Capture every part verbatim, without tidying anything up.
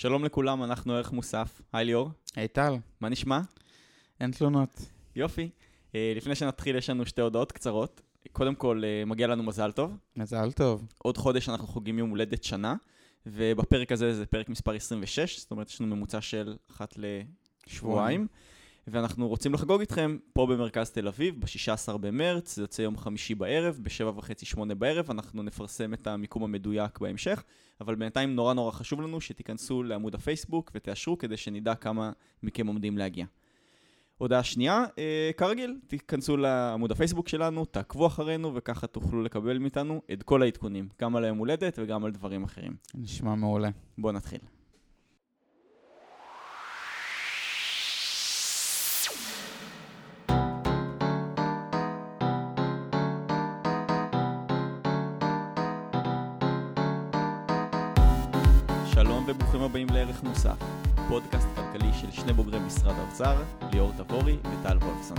שלום לכולם, אנחנו ערך מוסף. היי ליאור. היי טל. מה נשמע? אין תלונות. יופי. לפני שנתחיל יש לנו שתי הודעות קצרות. קודם כל, מגיע לנו מזל טוב. מזל טוב. עוד חודש אנחנו חוגגים יום הולדת שנה, ובפרק הזה זה פרק מספר עשרים ושש, זאת אומרת יש לנו ממוצע של אחת לשבועיים, ואנחנו רוצים לחגוג איתכם פה במרכז תל אביב, ב-שישה עשר במרץ, זה יוצא יום חמישי בערב, ב-שבע וחצי שמונה בערב, אנחנו נפרסם את המיקום המדויק בהמשך, אבל בינתיים נורא נורא חשוב לנו שתיכנסו לעמוד הפייסבוק ותאשרו כדי שנדע כמה מכם עומדים להגיע. הודעה שנייה, אה, כרגיל, תיכנסו לעמוד הפייסבוק שלנו, תעקבו אחרינו וככה תוכלו לקבל מאיתנו את כל העדכונים, גם על היום הולדת וגם על דברים אחרים. נשמע מעולה. בואו נתחיל. שלום וברוכים הבאים לערך מוסף, פודקאסט כלכלי של שני בוגרי משרד האוצר, ליאור תבורי וטל וולפסון.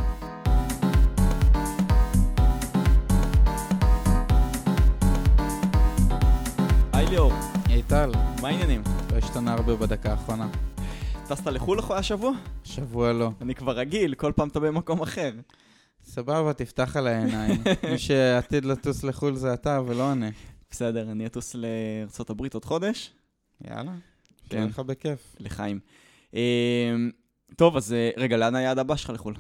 היי ליאור. היי טל. מה העניינים? לא השתנה הרבה בדקה האחרונה. טסת לחו"ל השבוע? שבוע לא. אני כבר רגיל, כל פעם אתה במקום אחר. סבבה, תפתח על העיניים. מי שעתיד לטוס לחו"ל זה אתה ולא אני. בסדר, אני אטוס לארצות הברית עוד חודש. יאללה. כן. לך בכיף. לחיים. טוב, אז רגע, לאן היעד הבא שלך לחו"ל?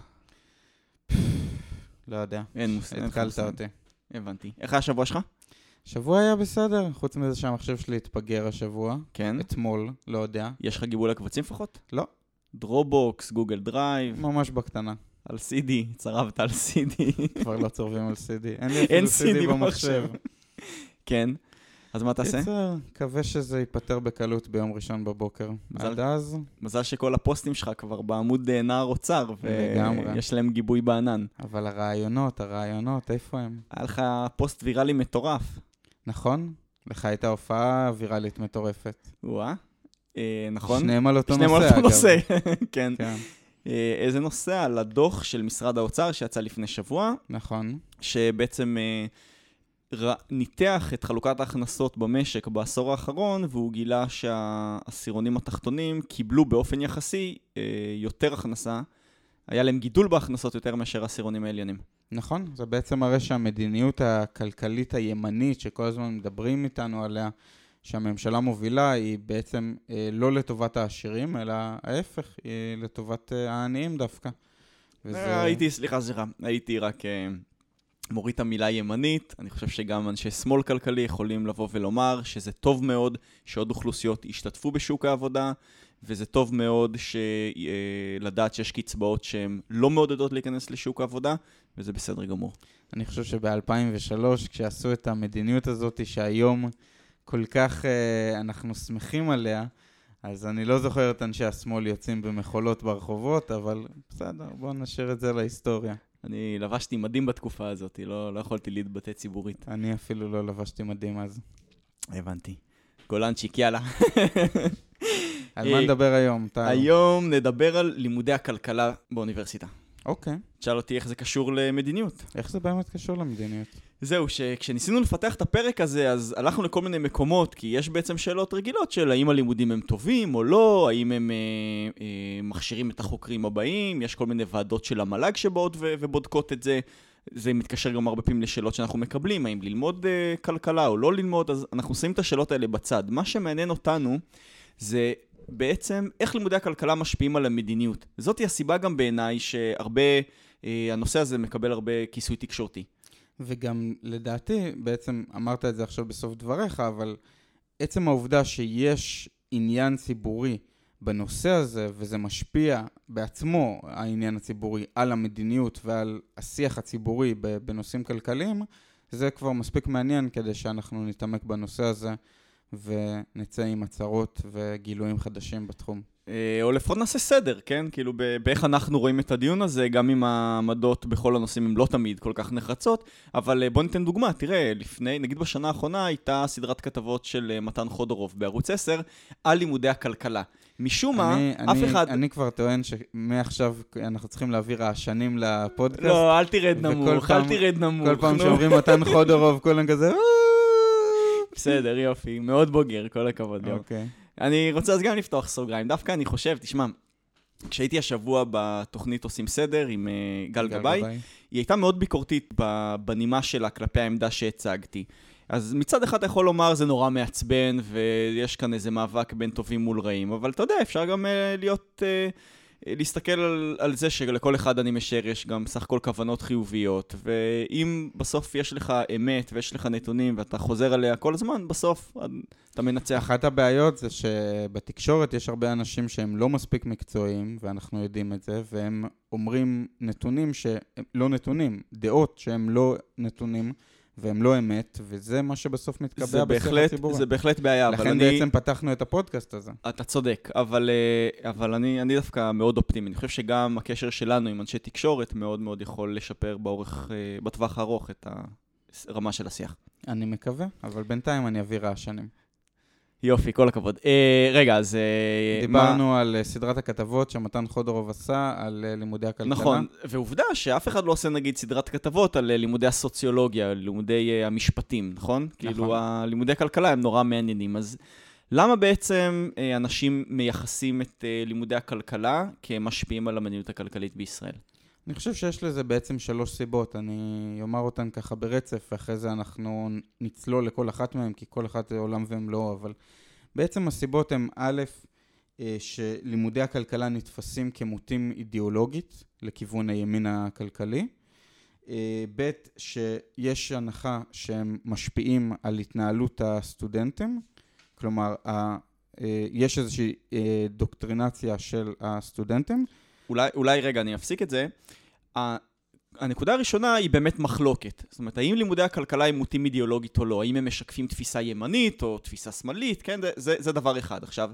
לא יודע. אין מושג. התקלת אותי. הבנתי. איך היה השבוע שלך? השבוע היה בסדר, חוץ מזה שהמחשב שלי התפגר השבוע. כן. אתמול, לא יודע. יש לך גיבוי לקבצים לפחות? לא. דרופבוקס, גוגל דרייב. ממש בקטנה. על סי די, צרבת על סי די. כבר לא צורבים על סי די. אין לי אפילו סי די במחשב. כן. אז מה תעשה? יצר, מקווה שזה ייפטר בקלות ביום ראשון בבוקר. עד אז... מזל שכל הפוסטים שלך כבר בעמוד נער אוצר, ויש להם גיבוי בענן. אבל הרעיונות, הרעיונות, איפה הם? היה לך פוסט ויראלי מטורף. נכון? לך הייתה הופעה ויראלית מטורפת. וואה, נכון? שניהם על אותו נושא, שניהם על אותו נושא, כן. כן. איזה נושא? על הדוח של משרד האוצר שיצא לפני שבוע. נכון. שבעצם... ניתח את חלוקת ההכנסות במשק בעשור האחרון, והוא גילה שהעשירונים התחתונים קיבלו באופן יחסי יותר הכנסה, היה להם גידול בהכנסות יותר מאשר העשירונים העליונים. נכון, זה בעצם מראה שהמדיניות הכלכלית הימנית שכל הזמן מדברים איתנו עליה, שהממשלה מובילה, היא בעצם לא לטובת העשירים, אלא ההפך, היא לטובת העניים דווקא. וזה... הייתי, סליחה, סליחה, הייתי רק... מוריד את המילה ימנית, אני חושב שגם אנשי שמאל כלכלי יכולים לבוא ולומר שזה טוב מאוד שעוד אוכלוסיות ישתתפו בשוק העבודה, וזה טוב מאוד לדעת שיש קצבאות שהן לא מעודדות להיכנס לשוק העבודה, וזה בסדר גמור. אני חושב שב-אלפיים ושלוש, כשעשו את המדיניות הזאת שהיום כל כך אנחנו שמחים עליה, אז אני לא זוכר את אנשי השמאל יוצאים במחולות ברחובות, אבל בסדר, בואו נשאיר את זה להיסטוריה. אני לבשתי מדים בתקופה הזאת, לא, לא יכולתי להתבטא ציבורית. אני אפילו לא לבשתי מדים אז. הבנתי. גולנצ'יק, יאללה. על מה נדבר היום? היום נדבר על לימודי הכלכלה באוניברסיטה. אוקיי. תשאל אותי איך זה קשור למדיניות. איך זה באמת קשור למדיניות? זהו, שכשניסינו לפתח את הפרק הזה, אז הלכנו לכל מיני מקומות, כי יש בעצם שאלות רגילות של האם הלימודים הם טובים או לא, האם הם אה, אה, מכשירים את החוקרים הבאים, יש כל מיני ועדות של המל"ג שבאות ו- ובודקות את זה, זה מתקשר גם הרבה פעמים לשאלות שאנחנו מקבלים, האם ללמוד אה, כלכלה או לא ללמוד, אז אנחנו שמים את השאלות האלה בצד. מה שמעניין אותנו זה בעצם איך לימודי הכלכלה משפיעים על המדיניות. זאת היא הסיבה גם בעיניי שהרבה, אה, הנושא הזה מקבל הרבה כיסוי תקשורתי. וגם לדעתי, בעצם אמרת את זה עכשיו בסוף דבריך, אבל עצם העובדה שיש עניין ציבורי בנושא הזה, וזה משפיע בעצמו, העניין הציבורי, על המדיניות ועל השיח הציבורי בנושאים כלכליים, זה כבר מספיק מעניין כדי שאנחנו נתעמק בנושא הזה, ונצא עם הצהרות וגילויים חדשים בתחום. או לפחות נעשה סדר, כן? כאילו באיך אנחנו רואים את הדיון הזה, גם אם העמדות בכל הנושאים הם לא תמיד כל כך נחרצות, אבל בוא ניתן דוגמה, תראה, לפני, נגיד בשנה האחרונה הייתה סדרת כתבות של מתן חודורוב בערוץ עשר על לימודי הכלכלה. משום מה, אף אחד... אני כבר טוען שמעכשיו אנחנו צריכים להעביר רעשנים לפודקאסט. לא, אל תרד נמוך, אל תרד נמוך. כל פעם שאומרים מתן חודורוב, כולם כזה... בסדר, יופי, מאוד בוגר, כל הכבוד. אוקיי. אני רוצה אז גם לפתוח סוגריים. דווקא אני חושב, תשמע, כשהייתי השבוע בתוכנית עושים סדר עם uh, גל גבאי, היא הייתה מאוד ביקורתית בנימה שלה כלפי העמדה שהצגתי. אז מצד אחד אתה יכול לומר זה נורא מעצבן, ויש כאן איזה מאבק בין טובים מול רעים, אבל אתה יודע, אפשר גם uh, להיות, uh, להסתכל על, על זה שלכל אחד אני משאר יש גם סך הכל כוונות חיוביות, ואם בסוף יש לך אמת ויש לך נתונים ואתה חוזר עליה כל הזמן, בסוף אתה מנצח. אחת הבעיות זה שבתקשורת יש הרבה אנשים שהם לא מספיק מקצועיים, ואנחנו יודעים את זה, והם אומרים נתונים שהם לא נתונים, דעות שהם לא נתונים, והם לא אמת, וזה מה שבסוף מתקבע בשיח הציבורי. זה בהחלט בעיה, אבל אני... לכן בעצם פתחנו את הפודקאסט הזה. אתה צודק, אבל, אבל אני, אני דווקא מאוד אופטימי. אני חושב שגם הקשר שלנו עם אנשי תקשורת מאוד מאוד יכול לשפר באורך, בטווח הארוך את הרמה של השיח. אני מקווה, אבל בינתיים אני אביא רעשנים. יופי, כל הכבוד. אה, רגע, אז... אה, דיברנו מה... על סדרת הכתבות שמתן חודרוב עשה על לימודי הכלכלה. נכון, ועובדה שאף אחד לא עושה נגיד סדרת כתבות על לימודי הסוציולוגיה, לימודי uh, המשפטים, נכון? נכון. כאילו, לימודי הכלכלה הם נורא מעניינים. אז למה בעצם uh, אנשים מייחסים את uh, לימודי הכלכלה כמשפיעים על המדיניות הכלכלית בישראל? אני חושב שיש לזה בעצם שלוש סיבות, אני אומר אותן ככה ברצף, ואחרי זה אנחנו נצלול לכל אחת מהן, כי כל אחת זה עולם ומלואו, אבל בעצם הסיבות הן א', שלימודי הכלכלה נתפסים כמוטים אידיאולוגית לכיוון הימין הכלכלי, ב', שיש הנחה שהם משפיעים על התנהלות הסטודנטים, כלומר, יש איזושהי דוקטרינציה של הסטודנטים, אולי, אולי רגע, אני אפסיק את זה. הנקודה הראשונה היא באמת מחלוקת. זאת אומרת, האם לימודי הכלכלה הם מוטים אידיאולוגית או לא? האם הם משקפים תפיסה ימנית או תפיסה שמאלית? כן, זה, זה, זה דבר אחד. עכשיו,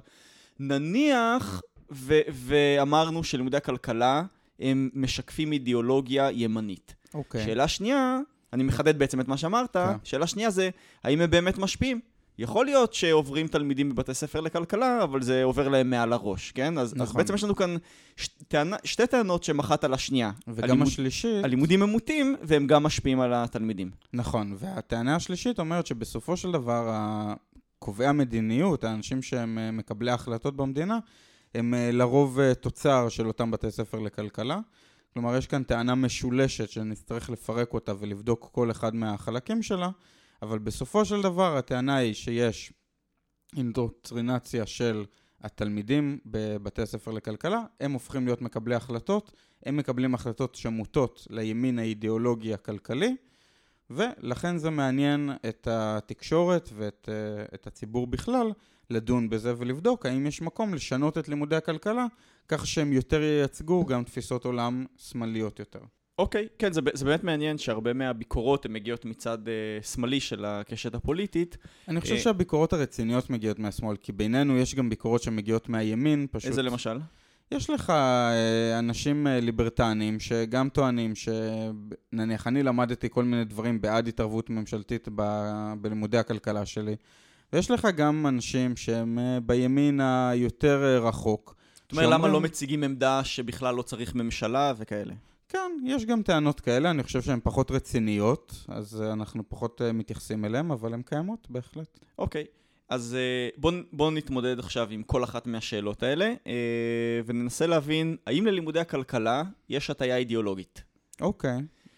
נניח ו, ואמרנו שלימודי הכלכלה הם משקפים אידיאולוגיה ימנית. אוקיי. שאלה שנייה, אני מחדד בעצם את מה שאמרת, okay. שאלה שנייה זה, האם הם באמת משפיעים? יכול להיות שעוברים תלמידים בבתי ספר לכלכלה, אבל זה עובר להם מעל הראש, כן? אז, נכון. אז בעצם יש לנו כאן ש... טענה, שתי טענות שמחת על השנייה. וגם הלימוד... השלישית... הלימודים הם מוטים, והם גם משפיעים על התלמידים. נכון, והטענה השלישית אומרת שבסופו של דבר, קובעי המדיניות, האנשים שהם מקבלי ההחלטות במדינה, הם לרוב תוצר של אותם בתי ספר לכלכלה. כלומר, יש כאן טענה משולשת שנצטרך לפרק אותה ולבדוק כל אחד מהחלקים שלה, אבל בסופו של דבר הטענה היא שיש אינדוקטרינציה של התלמידים בבתי הספר לכלכלה, הם הופכים להיות מקבלי החלטות, הם מקבלים החלטות שמוטות לימין האידיאולוגי הכלכלי, ולכן זה מעניין את התקשורת ואת את הציבור בכלל לדון בזה ולבדוק האם יש מקום לשנות את לימודי הכלכלה, כך שהם יותר ייצגו גם תפיסות עולם שמאליות יותר. אוקיי, okay, כן, זה, זה באמת מעניין שהרבה מהביקורות הן מגיעות מצד uh, שמאלי של הקשת הפוליטית. אני חושב uh, שהביקורות הרציניות מגיעות מהשמאל, כי בינינו יש גם ביקורות שמגיעות מהימין, פשוט... איזה למשל? יש לך uh, אנשים uh, ליברטניים שגם טוענים שנניח אני למדתי כל מיני דברים בעד התערבות ממשלתית ב- בלימודי הכלכלה שלי, ויש לך גם אנשים שהם uh, בימין היותר uh, רחוק. זאת אומרת, למה לא מציגים עמדה שבכלל לא צריך ממשלה וכאלה? כן, יש גם טענות כאלה, אני חושב שהן פחות רציניות, אז אנחנו פחות uh, מתייחסים אליהן, אבל הן קיימות בהחלט. אוקיי, אז uh, בואו בוא נתמודד עכשיו עם כל אחת מהשאלות האלה, uh, וננסה להבין, האם ללימודי הכלכלה יש הטיה אידיאולוגית? אוקיי.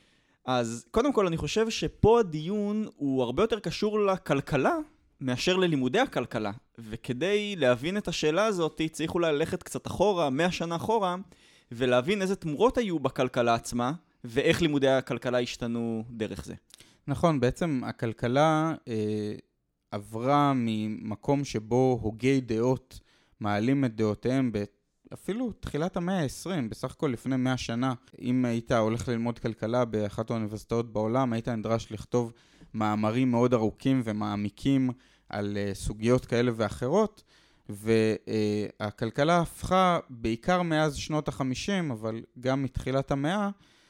אז קודם כל אני חושב שפה הדיון הוא הרבה יותר קשור לכלכלה, מאשר ללימודי הכלכלה, וכדי להבין את השאלה הזאת, צריך אולי ללכת קצת אחורה, מאה שנה אחורה, ולהבין איזה תמורות היו בכלכלה עצמה, ואיך לימודי הכלכלה השתנו דרך זה. נכון, בעצם הכלכלה אה, עברה ממקום שבו הוגי דעות מעלים את דעותיהם, אפילו תחילת המאה ה-עשרים, בסך הכל לפני מאה שנה, אם היית הולך ללמוד כלכלה באחת האוניברסיטאות בעולם, היית נדרש לכתוב מאמרים מאוד ארוכים ומעמיקים על uh, סוגיות כאלה ואחרות, והכלכלה הפכה בעיקר מאז שנות ה-חמישים, אבל גם מתחילת המאה,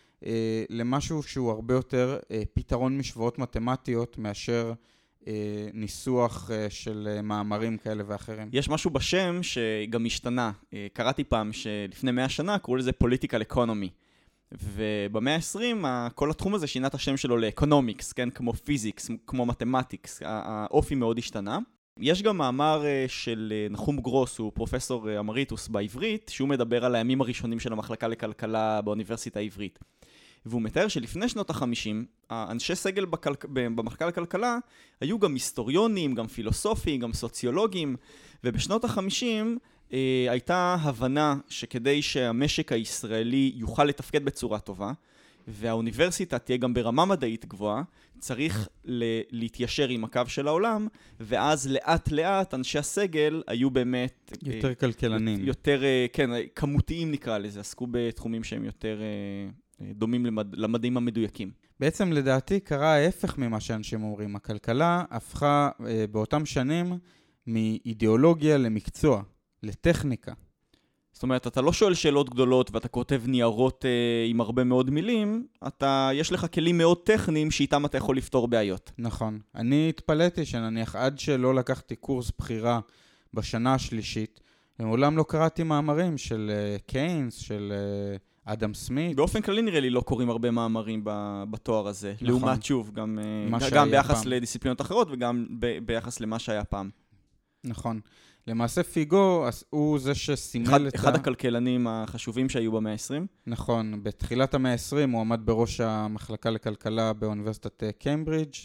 למשהו שהוא הרבה יותר פתרון משוואות מתמטיות מאשר ניסוח של מאמרים כאלה ואחרים. יש משהו בשם שגם השתנה. קראתי פעם שלפני מאה שנה קראו לזה political economy. ובמאה ה-עשרים כל התחום הזה שינה את השם שלו לאקונומיקס, כן? כמו פיזיקס, כמו מתמטיקס. האופי מאוד השתנה. יש גם מאמר של נחום גרוס, הוא פרופסור אמריטוס בעברית, שהוא מדבר על הימים הראשונים של המחלקה לכלכלה באוניברסיטה העברית. והוא מתאר שלפני שנות ה-חמישים, האנשי סגל בכל... במחלקה לכלכלה היו גם היסטוריונים, גם פילוסופים, גם סוציולוגים, ובשנות ה-חמישים אה, הייתה הבנה שכדי שהמשק הישראלי יוכל לתפקד בצורה טובה, והאוניברסיטה תהיה גם ברמה מדעית גבוהה, צריך ל- להתיישר עם הקו של העולם, ואז לאט לאט אנשי הסגל היו באמת... יותר אה, כלכלנים. יותר, אה, כן, כמותיים נקרא לזה, עסקו בתחומים שהם יותר אה, דומים למד... למדעים המדויקים. בעצם לדעתי קרה ההפך ממה שאנשים אומרים. הכלכלה הפכה אה, באותם שנים מאידיאולוגיה למקצוע, לטכניקה. זאת אומרת, אתה לא שואל שאלות גדולות ואתה כותב ניירות אה, עם הרבה מאוד מילים, אתה, יש לך כלים מאוד טכניים שאיתם אתה יכול לפתור בעיות. נכון. אני התפלאתי שנניח עד שלא לקחתי קורס בחירה בשנה השלישית, מעולם לא קראתי מאמרים של אה, קיינס, של אה, אדם סמית. באופן כללי נראה לי לא קוראים הרבה מאמרים ב, בתואר הזה. נכון. לעומת שוב, גם, אה, גם ביחס פעם. לדיסציפלינות אחרות וגם ב, ביחס למה שהיה פעם. נכון. למעשה פיגו הוא זה שסימל אחד, את... אחד ה... הכלכלנים החשובים שהיו במאה ה-עשרים. נכון, בתחילת המאה ה-עשרים הוא עמד בראש המחלקה לכלכלה באוניברסיטת קיימברידג'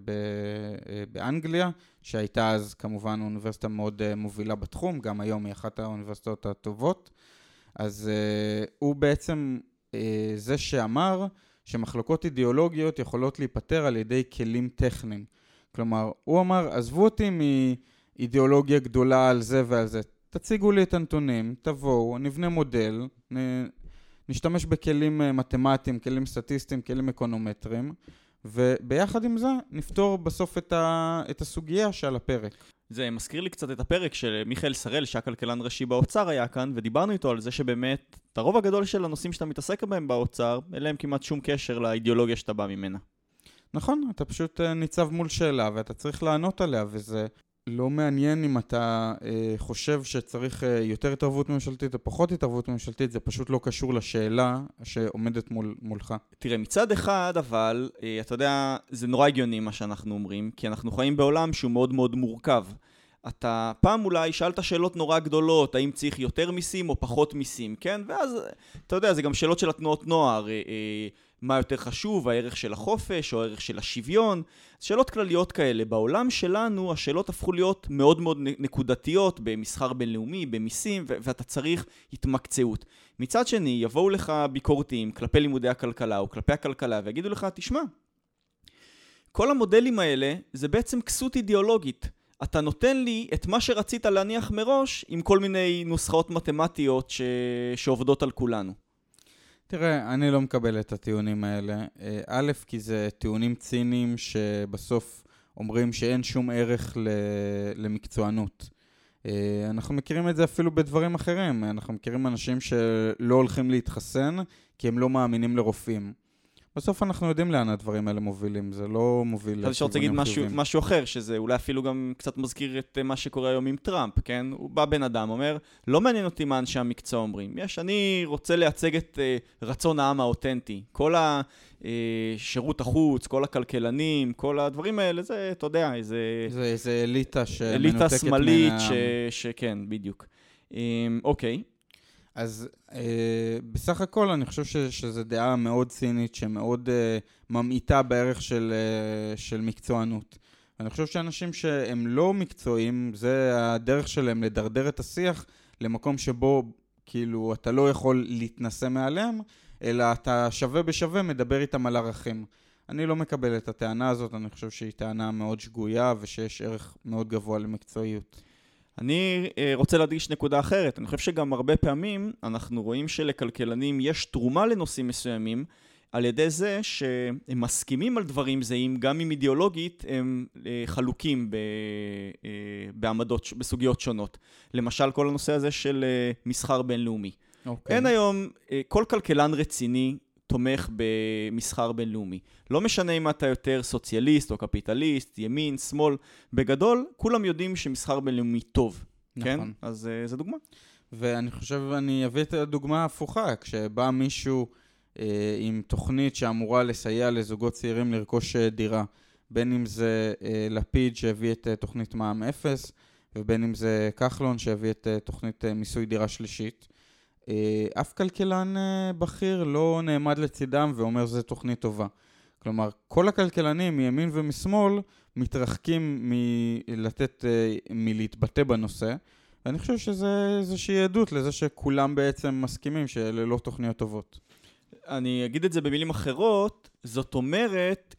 באנגליה, שהייתה אז כמובן אוניברסיטה מאוד מובילה בתחום, גם היום היא אחת האוניברסיטאות הטובות. אז הוא בעצם זה שאמר שמחלוקות אידיאולוגיות יכולות להיפטר על ידי כלים טכניים. כלומר, הוא אמר, עזבו אותי מ... אידיאולוגיה גדולה על זה ועל זה. תציגו לי את הנתונים, תבואו, נבנה מודל, נ... נשתמש בכלים מתמטיים, כלים סטטיסטיים, כלים אקונומטריים, וביחד עם זה נפתור בסוף את, ה... את הסוגיה שעל הפרק. זה מזכיר לי קצת את הפרק של מיכאל שראל, שהכלכלן ראשי באוצר היה כאן, ודיברנו איתו על זה שבאמת, את הרוב הגדול של הנושאים שאתה מתעסק בהם באוצר, אין להם כמעט שום קשר לאידיאולוגיה שאתה בא ממנה. נכון, אתה פשוט ניצב מול שאלה, ואתה צריך לענות עליה, וזה... לא מעניין אם אתה אה, חושב שצריך אה, יותר התערבות ממשלתית או פחות התערבות ממשלתית, זה פשוט לא קשור לשאלה שעומדת מול, מולך. תראה, מצד אחד, אבל, אה, אתה יודע, זה נורא הגיוני מה שאנחנו אומרים, כי אנחנו חיים בעולם שהוא מאוד מאוד מורכב. אתה פעם אולי שאלת שאלות נורא גדולות, האם צריך יותר מיסים או פחות מיסים, כן? ואז, אתה יודע, זה גם שאלות של התנועות נוער, אה, אה, מה יותר חשוב, הערך של החופש או הערך של השוויון, שאלות כלליות כאלה. בעולם שלנו השאלות הפכו להיות מאוד מאוד נקודתיות במסחר בינלאומי, במיסים, ו- ואתה צריך התמקצעות. מצד שני, יבואו לך ביקורתיים כלפי לימודי הכלכלה או כלפי הכלכלה ויגידו לך, תשמע, כל המודלים האלה זה בעצם כסות אידיאולוגית. אתה נותן לי את מה שרצית להניח מראש עם כל מיני נוסחאות מתמטיות ש... שעובדות על כולנו. תראה, אני לא מקבל את הטיעונים האלה. א', כי זה טיעונים ציניים שבסוף אומרים שאין שום ערך למקצוענות. אנחנו מכירים את זה אפילו בדברים אחרים. אנחנו מכירים אנשים שלא הולכים להתחסן כי הם לא מאמינים לרופאים. בסוף אנחנו יודעים לאן הדברים האלה מובילים, זה לא מוביל לכיוונים חיוביים. אני רוצה להגיד משהו, משהו אחר, שזה אולי אפילו גם קצת מזכיר את מה שקורה היום עם טראמפ, כן? הוא בא בן אדם, אומר, לא מעניין אותי מה אנשי המקצוע אומרים. יש, אני רוצה לייצג את uh, רצון העם האותנטי. כל השירות החוץ, כל הכלכלנים, כל הדברים האלה, זה, אתה יודע, איזה... זה איזה אליטה שמנותקת אליטה שמאלית, ש... שכן, בדיוק. Um, אוקיי. אז אה, בסך הכל אני חושב ש, שזו דעה מאוד צינית, שמאוד אה, ממעיטה בערך של, אה, של מקצוענות. אני חושב שאנשים שהם לא מקצועיים, זה הדרך שלהם לדרדר את השיח למקום שבו כאילו אתה לא יכול להתנסה מעליהם, אלא אתה שווה בשווה מדבר איתם על ערכים. אני לא מקבל את הטענה הזאת, אני חושב שהיא טענה מאוד שגויה ושיש ערך מאוד גבוה למקצועיות. אני רוצה להדגיש נקודה אחרת. אני חושב שגם הרבה פעמים אנחנו רואים שלכלכלנים יש תרומה לנושאים מסוימים על ידי זה שהם מסכימים על דברים זהים, גם אם אידיאולוגית הם חלוקים בעמדות, בסוגיות שונות. למשל כל הנושא הזה של מסחר בינלאומי. Okay. אין היום, כל כלכלן רציני תומך במסחר בינלאומי. לא משנה אם אתה יותר סוציאליסט או קפיטליסט, ימין, שמאל, בגדול, כולם יודעים שמסחר בינלאומי טוב. נכון. כן? אז uh, זו דוגמה. ואני חושב, אני אביא את הדוגמה ההפוכה, כשבא מישהו אה, עם תוכנית שאמורה לסייע לזוגות צעירים לרכוש דירה, בין אם זה אה, לפיד שהביא את אה, תוכנית מע"מ אפס, ובין אם זה כחלון שהביא את אה, תוכנית אה, מיסוי דירה שלישית. אה, אף כלכלן אה, בכיר לא נעמד לצידם ואומר שזו תוכנית טובה. כלומר, כל הכלכלנים מימין ומשמאל מתרחקים מלתת, אה, מלהתבטא בנושא, ואני חושב שזה איזושהי עדות לזה שכולם בעצם מסכימים שאלה לא תוכניות טובות. אני אגיד את זה במילים אחרות, זאת אומרת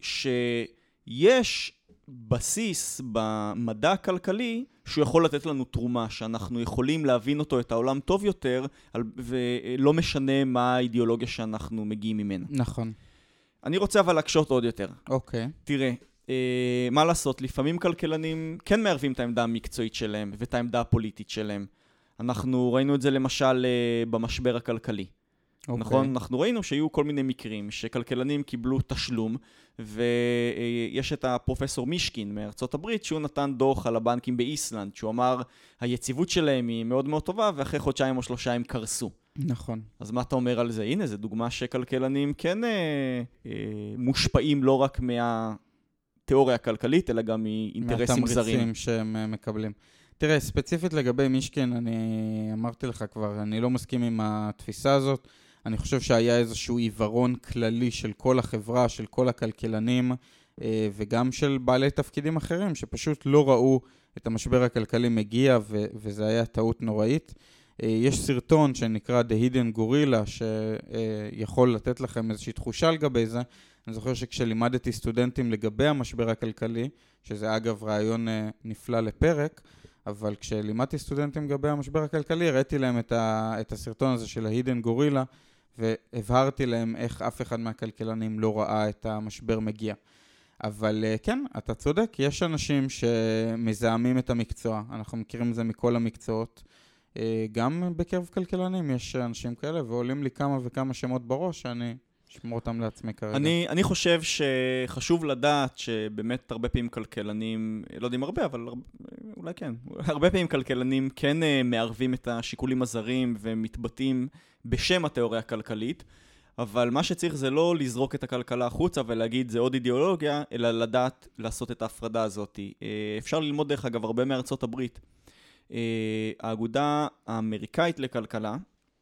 שיש בסיס במדע הכלכלי שהוא יכול לתת לנו תרומה, שאנחנו יכולים להבין אותו, את העולם טוב יותר, ולא משנה מה האידיאולוגיה שאנחנו מגיעים ממנה. נכון. אני רוצה אבל להקשות עוד יותר. אוקיי. תראה, אה, מה לעשות? לפעמים כלכלנים כן מערבים את העמדה המקצועית שלהם ואת העמדה הפוליטית שלהם. אנחנו ראינו את זה למשל אה, במשבר הכלכלי. Okay. נכון? אנחנו ראינו שהיו כל מיני מקרים שכלכלנים קיבלו תשלום, ויש את הפרופסור מישקין מארצות הברית, שהוא נתן דוח על הבנקים באיסלנד, שהוא אמר, היציבות שלהם היא מאוד מאוד טובה, ואחרי חודשיים או שלושה הם קרסו. נכון. אז מה אתה אומר על זה? הנה, זו דוגמה שכלכלנים כן אה, אה, מושפעים לא רק מהתיאוריה הכלכלית, אלא גם מאינטרסים זרים. מהתמריצים שהם מקבלים. תראה, ספציפית לגבי מישקין, אני אמרתי לך כבר, אני לא מסכים עם התפיסה הזאת. אני חושב שהיה איזשהו עיוורון כללי של כל החברה, של כל הכלכלנים, וגם של בעלי תפקידים אחרים, שפשוט לא ראו את המשבר הכלכלי מגיע, וזה היה טעות נוראית. יש סרטון שנקרא The Hidden Gorilla, שיכול לתת לכם איזושהי תחושה לגבי זה. אני זוכר שכשלימדתי סטודנטים לגבי המשבר הכלכלי, שזה אגב רעיון נפלא לפרק, אבל כשלימדתי סטודנטים לגבי המשבר הכלכלי, הראיתי להם את, ה, את הסרטון הזה של ה-Hidden Gorilla, והבהרתי להם איך אף אחד מהכלכלנים לא ראה את המשבר מגיע. אבל כן, אתה צודק, יש אנשים שמזהמים את המקצוע, אנחנו מכירים את זה מכל המקצועות, גם בקרב כלכלנים יש אנשים כאלה, ועולים לי כמה וכמה שמות בראש, שאני אשמור אותם לעצמי כרגע. אני, אני חושב שחשוב לדעת שבאמת הרבה פעמים כלכלנים, לא יודעים הרבה, אבל אולי כן, הרבה פעמים כלכלנים כן מערבים את השיקולים הזרים ומתבטאים בשם התיאוריה הכלכלית, אבל מה שצריך זה לא לזרוק את הכלכלה החוצה ולהגיד זה עוד אידיאולוגיה, אלא לדעת לעשות את ההפרדה הזאת. אפשר ללמוד דרך אגב הרבה מארצות הברית. האגודה האמריקאית לכלכלה,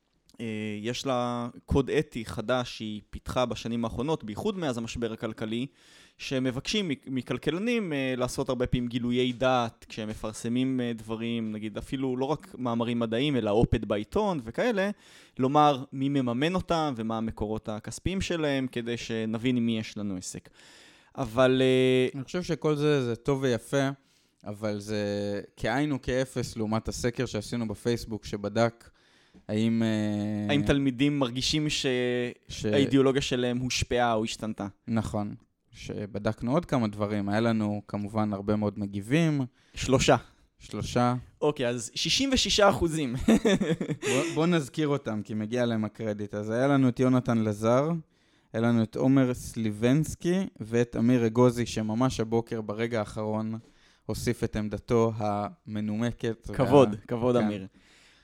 יש לה קוד אתי חדש שהיא פיתחה בשנים האחרונות, בייחוד מאז המשבר הכלכלי, שמבקשים מכלכלנים לעשות הרבה פעמים גילויי דעת, כשהם מפרסמים דברים, נגיד אפילו לא רק מאמרים מדעיים, אלא אופד בעיתון וכאלה, לומר מי מממן אותם ומה המקורות הכספיים שלהם, כדי שנבין עם מי יש לנו עסק. אבל אני חושב שכל זה זה טוב ויפה, אבל זה כעין וכאפס לעומת הסקר שעשינו בפייסבוק שבדק האם האם תלמידים מרגישים שהאידיאולוגיה שלהם הושפעה או השתנתה. נכון, שבדקנו עוד כמה דברים, היה לנו כמובן הרבה מאוד מגיבים. שלושה. שלושה. אוקיי, אז שישים ושישה אחוזים. בוא נזכיר אותם, כי מגיע להם הקרדיט. אז היה לנו את יונתן לזר, היה לנו את עומר סליבנסקי, ואת אמיר אגוזי, שממש הבוקר ברגע האחרון הוסיף את עמדתו המנומקת. כבוד, וה... כבוד כן. אמיר.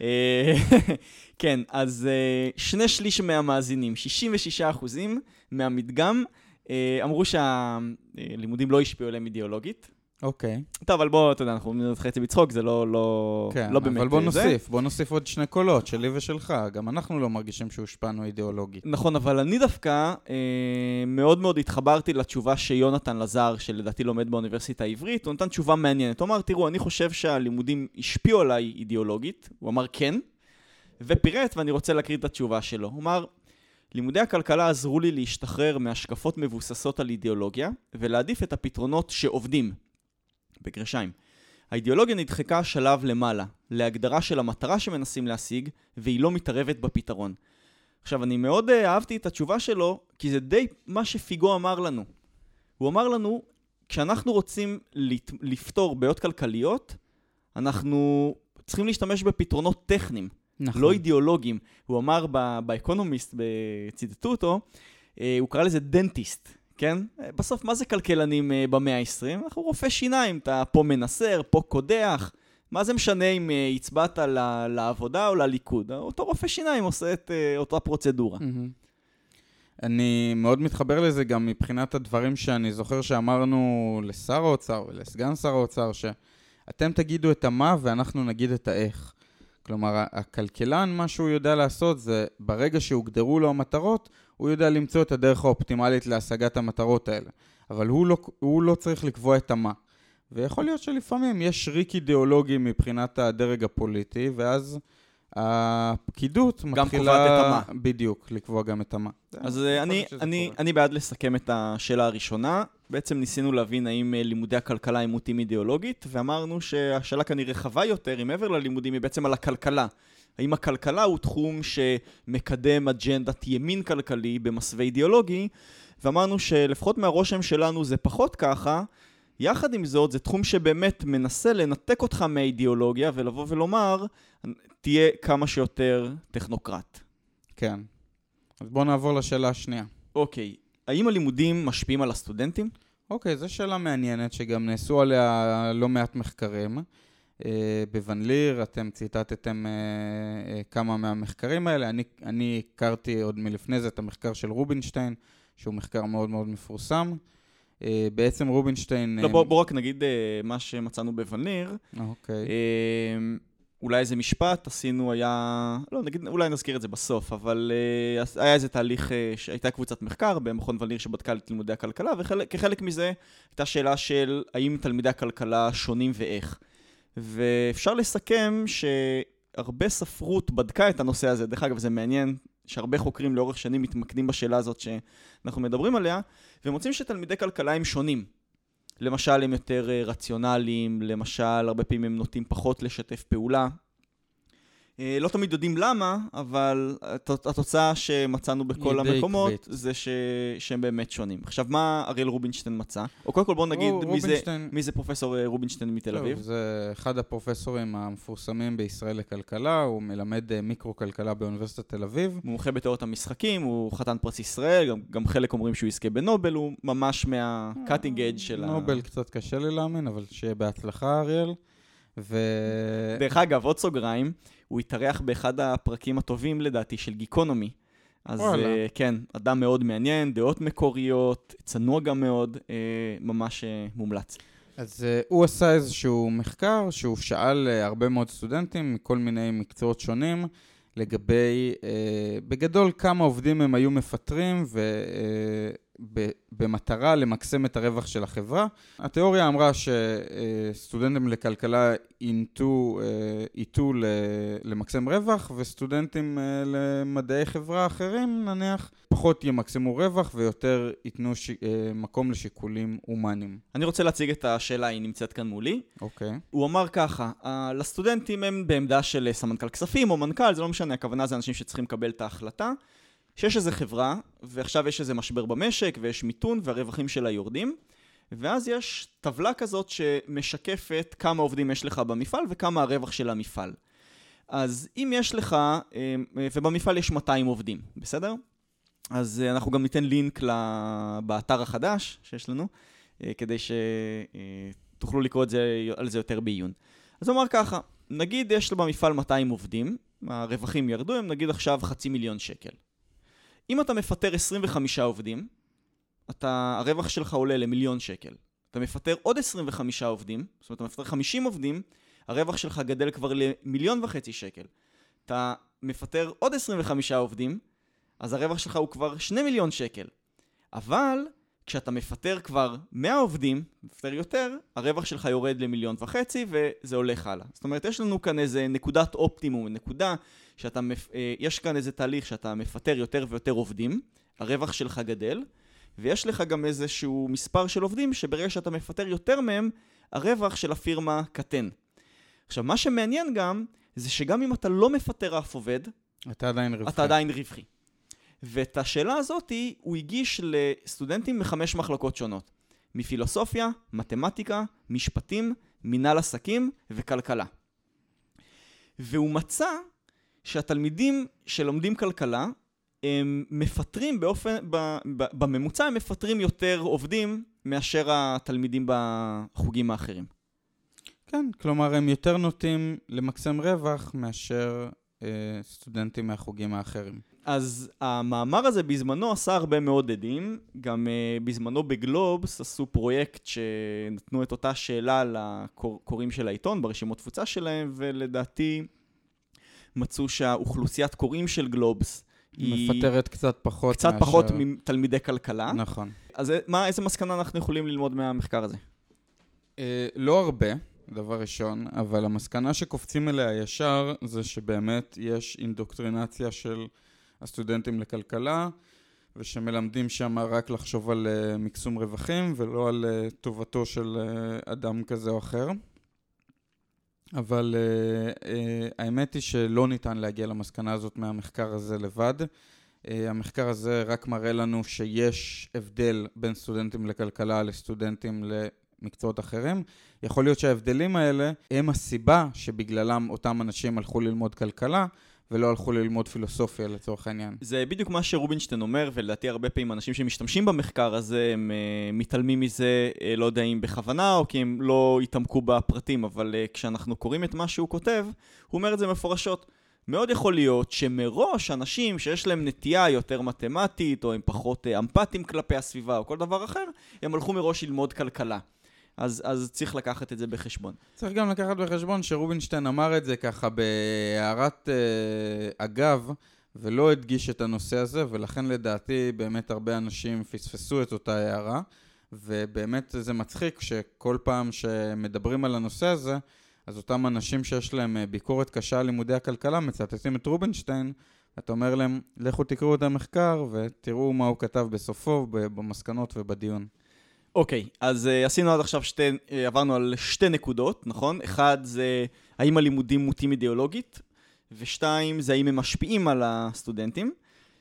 כן, אז שני שליש מהמאזינים, שישים ושישה אחוזים מהמדגם, אמרו שהלימודים לא השפיעו עליהם אידיאולוגית. אוקיי. טוב, אבל בוא, אתה יודע, אנחנו אומרים את חצי בצחוק, זה לא, לא, כן, לא באמת אבל בוא נוסיף, בוא נוסיף עוד שני קולות, שלי ושלך. גם אנחנו לא מרגישים שהושפענו אידיאולוגית. נכון, אבל אני דווקא אה, מאוד מאוד התחברתי לתשובה שיונתן לזר, שלדעתי לומד באוניברסיטה העברית, הוא נתן תשובה מעניינת. הוא אמר, תראו, אני חושב שהלימודים השפיעו עליי אידיאולוגית. הוא אמר כן, ופירט, ואני רוצה להקריא את התשובה שלו. הוא אמר, לימודי הכלכלה עזרו לי להשתחרר מהשקפות מבוססות על אידיאולוגיה, ולהעדיף את הפתרונות שעובדים. בגרשיים. האידיאולוגיה נדחקה שלב למעלה, להגדרה של המטרה שמנסים להשיג, והיא לא מתערבת בפתרון. עכשיו, אני מאוד אהבתי את התשובה שלו, כי זה די מה שפיגו אמר לנו. הוא אמר לנו, כשאנחנו רוצים לפתור בעיות כלכליות, אנחנו צריכים להשתמש בפתרונות טכניים, נכון. לא אידיאולוגיים. הוא אמר באקונומיסט, בציטטו אותו, הוא קרא לזה דנטיסט. כן? בסוף, מה זה כלכלנים במאה ה-עשרים? אנחנו רופא שיניים, אתה פה מנסר, פה קודח. מה זה משנה אם הצבעת לעבודה או לליכוד? אותו רופא שיניים עושה את אותה פרוצדורה. אני מאוד מתחבר לזה גם מבחינת הדברים שאני זוכר שאמרנו לשר האוצר ולסגן שר האוצר, שאתם תגידו את המה ואנחנו נגיד את האיך. כלומר, הכלכלן, מה שהוא יודע לעשות זה, ברגע שהוגדרו לו המטרות, הוא יודע למצוא את הדרך האופטימלית להשגת המטרות האלה. אבל הוא לא, הוא לא צריך לקבוע את המה. ויכול להיות שלפעמים יש ריק אידיאולוגי מבחינת הדרג הפוליטי, ואז הפקידות מתחילה... גם קובעת את המה. בדיוק, לקבוע גם את המה. אז אני, אני, אני בעד לסכם את השאלה הראשונה. בעצם ניסינו להבין האם לימודי הכלכלה הם מוטים אידיאולוגית, ואמרנו שהשאלה כנראה רחבה יותר, אם מעבר ללימודים, היא בעצם על הכלכלה. האם הכלכלה הוא תחום שמקדם אג'נדת ימין כלכלי במסווה אידיאולוגי, ואמרנו שלפחות מהרושם שלנו זה פחות ככה. יחד עם זאת, זה תחום שבאמת מנסה לנתק אותך מהאידיאולוגיה ולבוא ולומר, תהיה כמה שיותר טכנוקרט. כן. אז בואו נעבור לשאלה השנייה. אוקיי. האם הלימודים משפיעים על הסטודנטים? אוקיי, זו שאלה מעניינת שגם נעשו עליה לא מעט מחקרים. בוון ליר, אתם ציטטתם כמה מהמחקרים האלה. אני, אני הכרתי עוד מלפני זה את המחקר של רובינשטיין, שהוא מחקר מאוד מאוד מפורסם. בעצם רובינשטיין... לא, בוא, בוא רק נגיד מה שמצאנו בוון ליר. אוקיי. אולי איזה משפט עשינו היה... לא, נגיד, אולי נזכיר את זה בסוף, אבל היה איזה תהליך שהייתה קבוצת מחקר במכון וון ליר שבדקה את לימודי הכלכלה, וכחלק מזה הייתה שאלה של האם תלמידי הכלכלה שונים ואיך. ואפשר לסכם שהרבה ספרות בדקה את הנושא הזה. דרך אגב, זה מעניין שהרבה חוקרים לאורך שנים מתמקדים בשאלה הזאת שאנחנו מדברים עליה, ומוצאים שתלמידי כלכלה הם שונים. למשל, הם יותר רציונליים, למשל, הרבה פעמים הם נוטים פחות לשתף פעולה. לא תמיד יודעים למה, אבל התוצאה שמצאנו בכל המקומות זה ש... שהם באמת שונים. עכשיו, מה אריאל רובינשטיין מצא? או קודם כל בואו נגיד מי, רובינשטיין... זה, מי זה פרופסור רובינשטיין מתל אביב? טוב, זה אחד הפרופסורים המפורסמים בישראל לכלכלה, הוא מלמד מיקרו-כלכלה באוניברסיטת תל אביב. הוא מומחה בתיאוריות המשחקים, הוא חתן פרס ישראל, גם, גם חלק אומרים שהוא יזכה בנובל, הוא ממש מה-cutting edge של ה... נובל קצת קשה לי להאמין, אבל שיהיה בהצלחה אריאל. ו... דרך אגב, עוד סוגריים, הוא התארח באחד הפרקים הטובים לדעתי של גיקונומי. אז uh, כן, אדם מאוד מעניין, דעות מקוריות, צנוע גם מאוד, uh, ממש uh, מומלץ. אז uh, הוא עשה איזשהו מחקר שהוא שאל uh, הרבה מאוד סטודנטים מכל מיני מקצועות שונים, לגבי uh, בגדול כמה עובדים הם היו מפטרים ו... Uh, במטרה למקסם את הרווח של החברה. התיאוריה אמרה שסטודנטים לכלכלה ייטו, ייטו למקסם רווח, וסטודנטים למדעי חברה אחרים, נניח, פחות ימקסמו רווח ויותר ייתנו ש... מקום לשיקולים הומניים. אני רוצה להציג את השאלה, היא נמצאת כאן מולי. אוקיי. הוא אמר ככה, לסטודנטים הם בעמדה של סמנכ"ל כספים או מנכ"ל, זה לא משנה, הכוונה זה אנשים שצריכים לקבל את ההחלטה. שיש איזו חברה, ועכשיו יש איזה משבר במשק, ויש מיתון, והרווחים שלה יורדים, ואז יש טבלה כזאת שמשקפת כמה עובדים יש לך במפעל, וכמה הרווח של המפעל. אז אם יש לך, ובמפעל יש מאתיים עובדים, בסדר? אז אנחנו גם ניתן לינק באתר החדש שיש לנו, כדי שתוכלו לקרוא את זה, על זה יותר בעיון. אז הוא אמר ככה, נגיד יש לו במפעל מאתיים עובדים, הרווחים ירדו, הם נגיד עכשיו חצי מיליון שקל. אם אתה מפטר עשרים וחמישה עובדים, אתה, הרווח שלך עולה למיליון שקל. אתה מפטר עוד עשרים וחמישה עובדים, זאת אומרת, אתה מפטר חמישים עובדים, הרווח שלך גדל כבר למיליון וחצי שקל. אתה מפטר עוד עשרים וחמישה עובדים, אז הרווח שלך הוא כבר שני מיליון שקל. אבל כשאתה מפטר כבר מאה עובדים, מפטר יותר, הרווח שלך יורד למיליון וחצי, וזה הולך הלאה. זאת אומרת, יש לנו כאן איזה נקודת אופטימום, נקודה שאתה, יש כאן איזה תהליך שאתה מפטר יותר ויותר עובדים, הרווח שלך גדל, ויש לך גם איזשהו מספר של עובדים, שברגע שאתה מפטר יותר מהם, הרווח של הפירמה קטן. עכשיו, מה שמעניין גם, זה שגם אם אתה לא מפטר אף עובד, אתה עדיין רווחי. אתה עדיין רווחי. ואת השאלה הזאת הוא הגיש לסטודנטים מחמש מחלקות שונות. מפילוסופיה, מתמטיקה, משפטים, מנהל עסקים וכלכלה. והוא מצא שהתלמידים שלומדים כלכלה, הם מפטרים באופן, בממוצע הם מפטרים יותר עובדים מאשר התלמידים בחוגים האחרים. כן, כלומר הם יותר נוטים למקסם רווח מאשר סטודנטים מהחוגים האחרים. אז המאמר הזה בזמנו עשה הרבה מאוד עדים, גם uh, בזמנו בגלובס עשו פרויקט שנתנו את אותה שאלה לקוראים של העיתון ברשימות תפוצה שלהם, ולדעתי מצאו שהאוכלוסיית קוראים של גלובס היא מפטרת קצת פחות קצת מאשר... פחות מתלמידי כלכלה. נכון. אז מה, איזה מסקנה אנחנו יכולים ללמוד מהמחקר הזה? אה, לא הרבה, דבר ראשון, אבל המסקנה שקופצים אליה ישר זה שבאמת יש אינדוקטרינציה של הסטודנטים לכלכלה, ושמלמדים שם רק לחשוב על uh, מקסום רווחים ולא על uh, טובתו של uh, אדם כזה או אחר. אבל uh, uh, האמת היא שלא ניתן להגיע למסקנה הזאת מהמחקר הזה לבד. Uh, המחקר הזה רק מראה לנו שיש הבדל בין סטודנטים לכלכלה לסטודנטים למקצועות אחרים. יכול להיות שההבדלים האלה הם הסיבה שבגללם אותם אנשים הלכו ללמוד כלכלה, ולא הלכו ללמוד פילוסופיה לצורך העניין. זה בדיוק מה שרובינשטיין אומר, ולדעתי הרבה פעמים אנשים שמשתמשים במחקר הזה, הם uh, מתעלמים מזה, uh, לא יודע אם בכוונה, או כי הם לא יתעמקו בפרטים, אבל uh, כשאנחנו קוראים את מה שהוא כותב, הוא אומר את זה מפורשות. מאוד יכול להיות שמראש אנשים שיש להם נטייה יותר מתמטית, או הם פחות uh, אמפתיים כלפי הסביבה, או כל דבר אחר, הם הלכו מראש ללמוד כלכלה. אז, אז צריך לקחת את זה בחשבון. צריך גם לקחת בחשבון שרובינשטיין אמר את זה ככה בהערת אה, אגב, ולא הדגיש את הנושא הזה, ולכן לדעתי באמת הרבה אנשים פספסו את אותה הערה, ובאמת זה מצחיק שכל פעם שמדברים על הנושא הזה, אז אותם אנשים שיש להם ביקורת קשה על לימודי הכלכלה, מצטטים את רובינשטיין, אתה אומר להם, לכו תקראו את המחקר ותראו מה הוא כתב בסופו, במסקנות ובדיון. אוקיי, okay, אז uh, עשינו עד עכשיו שתי, uh, עברנו על שתי נקודות, נכון? אחד זה האם הלימודים מוטים אידיאולוגית, ושתיים זה האם הם משפיעים על הסטודנטים,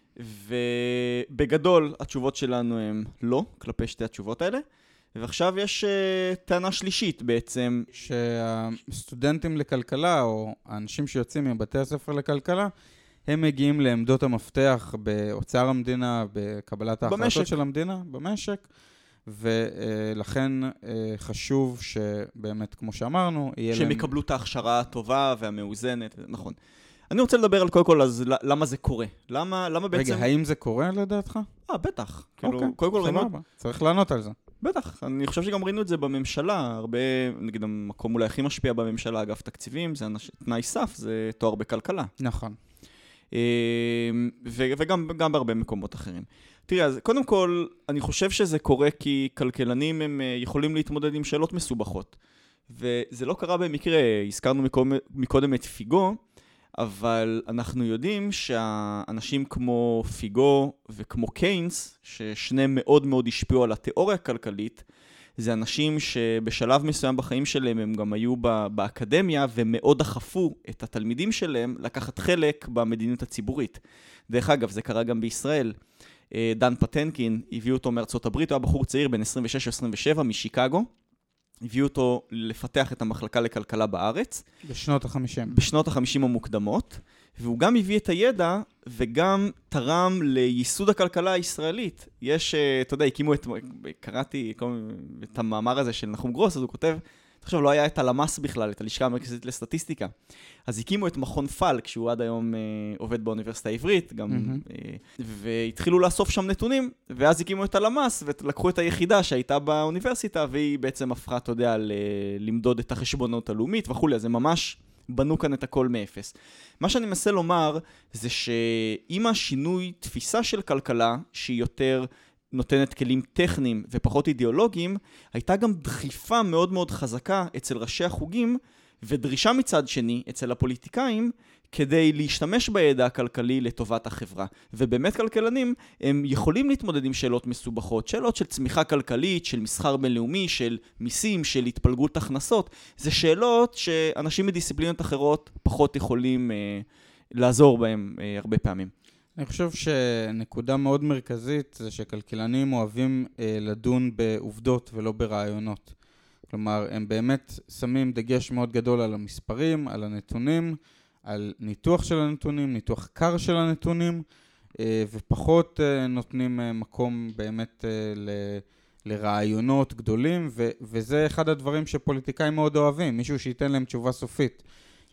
ובגדול התשובות שלנו הם לא, כלפי שתי התשובות האלה, ועכשיו יש uh, טענה שלישית בעצם. שהסטודנטים לכלכלה, או האנשים שיוצאים מבתי הספר לכלכלה, הם מגיעים לעמדות המפתח באוצר המדינה, בקבלת ההחלטות במשק. של המדינה, במשק, ולכן חשוב שבאמת, כמו שאמרנו, יהיה להם... שהם יקבלו את ההכשרה הטובה והמאוזנת, נכון. אני רוצה לדבר על כל כל, אז למה זה קורה? למה, למה בעצם... רגע, האם זה קורה לדעתך? אה, בטח. אוקיי, כאילו, כל כל ראינו... צריך לענות על זה. בטח, אני חושב שגם ראינו את זה בממשלה, הרבה, נגיד המקום אולי הכי משפיע בממשלה, אגף תקציבים, זה תנאי סף, זה תואר בכלכלה. נכון. וגם גם בהרבה מקומות אחרים. תראה, אז קודם כל, אני חושב שזה קורה כי כלכלנים הם יכולים להתמודד עם שאלות מסובכות. וזה לא קרה במקרה, הזכרנו מקודם את פיגו, אבל אנחנו יודעים שהאנשים כמו פיגו וכמו קיינס, ששניהם מאוד מאוד השפיעו על התיאוריה הכלכלית, זה אנשים שבשלב מסוים בחיים שלהם הם גם היו באקדמיה ומאוד דחפו את התלמידים שלהם לקחת חלק במדיניות הציבורית. דרך אגב, זה קרה גם בישראל. דן פטנקין, הביאו אותו מארצות הברית, הוא היה בחור צעיר בין עשרים ושש עשרים ושבע משיקגו, הביאו אותו לפתח את המחלקה לכלכלה בארץ. בשנות ה-חמישים. בשנות ה-חמישים המוקדמות, והוא גם הביא את הידע וגם תרם לייסוד הכלכלה הישראלית. יש, אתה יודע, הקימו את, קראתי את המאמר הזה של נחום גרוס, אז הוא כותב, עכשיו לא היה את הלמ"ס בכלל, את הלשכה המרכזית לסטטיסטיקה. אז הקימו את מכון פלק, שהוא עד היום אה, עובד באוניברסיטה העברית, גם, mm-hmm. אה, והתחילו לאסוף שם נתונים, ואז הקימו את הלמ"ס, ולקחו את היחידה שהייתה באוניברסיטה, והיא בעצם הפכה, אתה יודע, ל- למדוד את החשבונות הלאומית וכו', אז זה ממש בנו כאן את הכל מאפס. מה שאני מנסה לומר, זה שעם השינוי תפיסה של כלכלה, שהיא יותר נותנת כלים טכניים ופחות אידיאולוגיים, הייתה גם דחיפה מאוד מאוד חזקה אצל ראשי החוגים, ודרישה מצד שני אצל הפוליטיקאים, כדי להשתמש בידע הכלכלי לטובת החברה. ובאמת כלכלנים הם יכולים להתמודד עם שאלות מסובכות, שאלות של צמיחה כלכלית, של מסחר בינלאומי, של מיסים, של התפלגות הכנסות. זה שאלות שאנשים מדיסציפלינות אחרות פחות יכולים אה, לעזור בהם אה, הרבה פעמים. אני חושב שנקודה מאוד מרכזית זה שכלכלנים אוהבים אה, לדון בעובדות ולא ברעיונות. כלומר, הם באמת שמים דגש מאוד גדול על המספרים, על הנתונים, על ניתוח של הנתונים, ניתוח קר של הנתונים, אה, ופחות אה, נותנים אה, מקום באמת אה, ל, לרעיונות גדולים, ו, וזה אחד הדברים שפוליטיקאים מאוד אוהבים, מישהו שייתן להם תשובה סופית.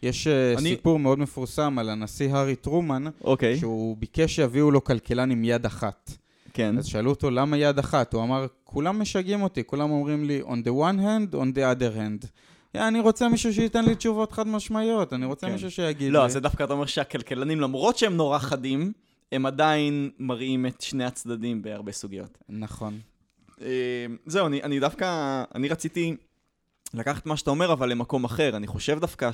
יש אני... סיפור מאוד מפורסם על הנשיא הארי טרומן, אוקיי. שהוא ביקש שיביאו לו כלכלן עם יד אחת. כן. אז שאלו אותו, למה יד אחת? הוא אמר, כולם משגעים אותי, כולם אומרים לי, on the one hand, on the other hand. אני רוצה מישהו שייתן לי תשובות חד משמעיות, אני רוצה מישהו שיגיד לי. לא, זה דווקא אתה אומר שהכלכלנים, למרות שהם נורא חדים, הם עדיין מראים את שני הצדדים בהרבה סוגיות. נכון. זהו, אני, אני דווקא, אני רציתי לקחת מה שאתה אומר, אבל למקום אחר. אני חושב דווקא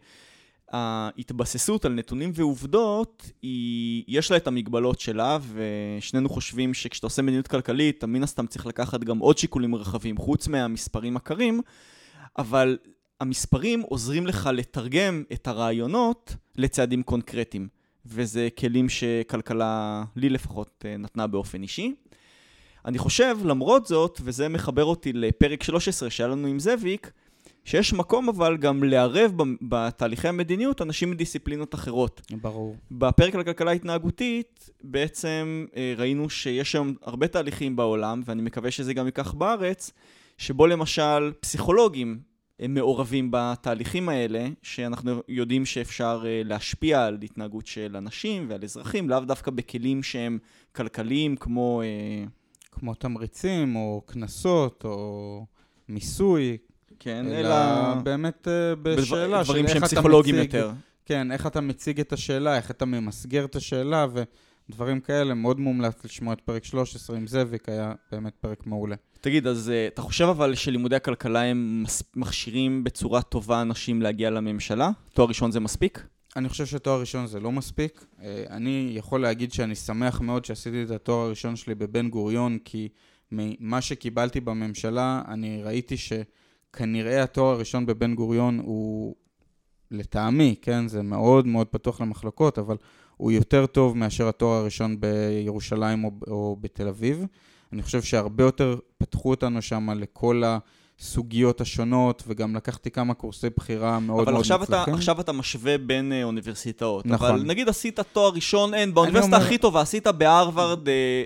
שההתבססות על נתונים ועובדות, היא, יש לה את המגבלות שלה, ושנינו חושבים שכשאתה עושה מדיניות כלכלית, מן הסתם צריך לקחת גם עוד שיקולים רחבים, חוץ מהמספרים הקרים, אבל המספרים עוזרים לך לתרגם את הרעיונות לצעדים קונקרטיים, וזה כלים שכלכלה, לי לפחות, נתנה באופן אישי. אני חושב, למרות זאת, וזה מחבר אותי לפרק שלוש עשרה שהיה לנו עם זאביק, שיש מקום אבל גם לערב בתהליכי המדיניות אנשים מדיסציפלינות אחרות. ברור. בפרק על הכלכלה התנהגותית, בעצם ראינו שיש שם הרבה תהליכים בעולם, ואני מקווה שזה גם ייקח בארץ, שבו למשל פסיכולוגים הם מעורבים בתהליכים האלה, שאנחנו יודעים שאפשר להשפיע על התנהגות של אנשים ועל אזרחים, לאו דווקא בכלים שהם כלכליים כמו... כמו תמריצים או כנסות או מיסוי. כן, אלא, אלא... באמת בשאלה דברים של שהם איך אתה פסיכולוגיים מציג, יותר. כן, איך אתה מציג את השאלה, איך אתה ממסגר את השאלה ודברים כאלה. מאוד מומלץ לשמוע את פרק שלוש עשרה עם זאביק, היה באמת פרק מעולה. תגיד, אז אתה חושב אבל שלימודי הכלכלה הם מכשירים בצורה טובה אנשים להגיע לממשלה? תואר ראשון זה מספיק? אני חושב שתואר ראשון זה לא מספיק. אני יכול להגיד שאני שמח מאוד שעשיתי את התואר הראשון שלי בבן גוריון, כי ממה שקיבלתי בממשלה, אני ראיתי שכנראה התואר הראשון בבן גוריון הוא לטעמי, כן? זה מאוד מאוד פתוח למחלוקות, אבל הוא יותר טוב מאשר התואר הראשון בירושלים או, או בתל אביב. אני חושב שהרבה יותר פתחו אותנו שם לכל ה... סוגיות השונות, וגם לקחתי כמה קורסי בחירה מאוד מאוד מצלחים. אבל עכשיו אתה משווה בין אוניברסיטאות. נכון. אבל נגיד עשית תואר ראשון, אין, באוניברסיטה הכי טובה, עשית בהרווארד...